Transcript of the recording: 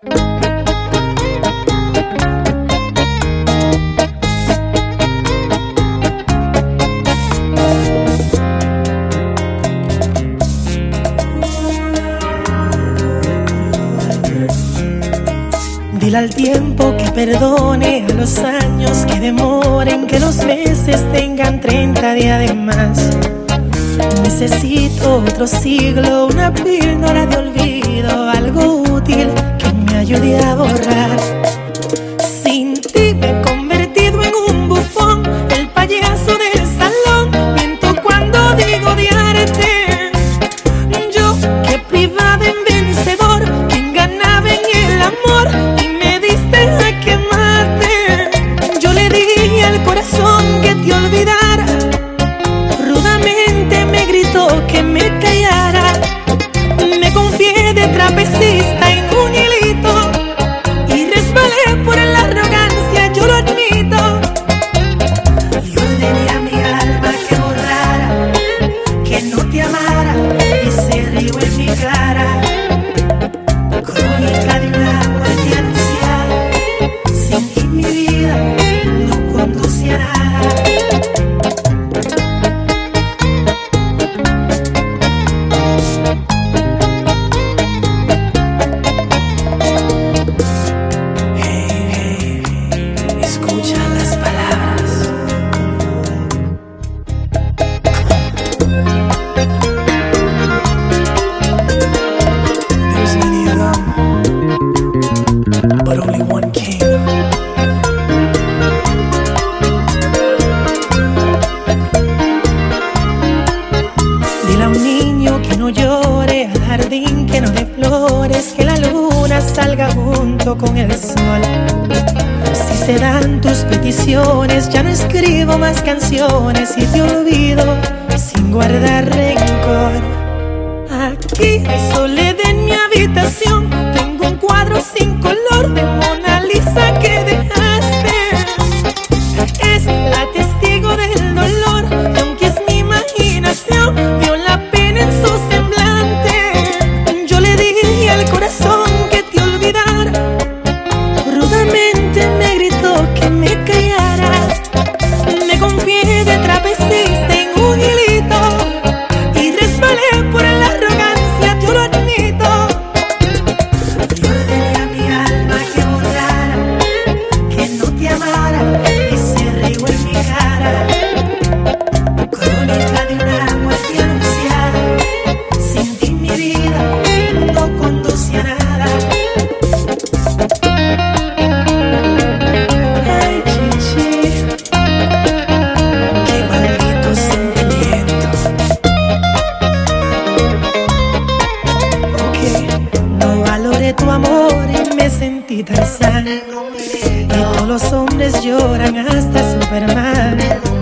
Dile al tiempo que perdone, a los años que demoren, que los meses tengan 30 días de más. Necesito otro siglo, una píldora de olvido, algo útil que me ayude a borrar. Sin ti me he convertido en un bufón, el payaso del salón. Miento cuando digo odiarte. Yo que privaba en vencedor, quien ganaba en el amor, y me diste a quemarte. Yo le dije al corazón que te olvidara, rudamente me gritó que me callara. Me confié de trapecista en un hilito y resbalé por la arrogancia, yo lo admito. Y ordené a mi alma que borrara, que no te amara, y se rió en mi cara. Crónica de una muerte anunciada, sin ti mi vida no conduce a nada. Escucha las palabras. There's many of them, but only one king. Dile a un niño que no llore, al jardín que no dé flores, que la luna salga junto con el sol. Si se dan tus peticiones, ya no escribo más canciones y te olvido sin guardar rencor. Aquí hay soledad en mi habitación, tengo un cuadro sin color de Mona Lisa que dejaste. Es la testigo del dolor, y aunque es mi imaginación, vio la pena en su semblante. Yo le dije al corazón que te olvidara, rudamente me gritó que me callara. Me confié de trapecista en un hilito y resbalé por la arrogancia, yo lo admito. Y ordené a mi alma que borrara, que no te amara, y se rió en mi cara. Crónica de una muerte anunciada, sin ti mi vida no conduce a nada. Ay, chichi, qué maldito sentimiento. Ok, no valoré tu amor y me sentí Tarzán, y todos los hombres lloran hasta Superman.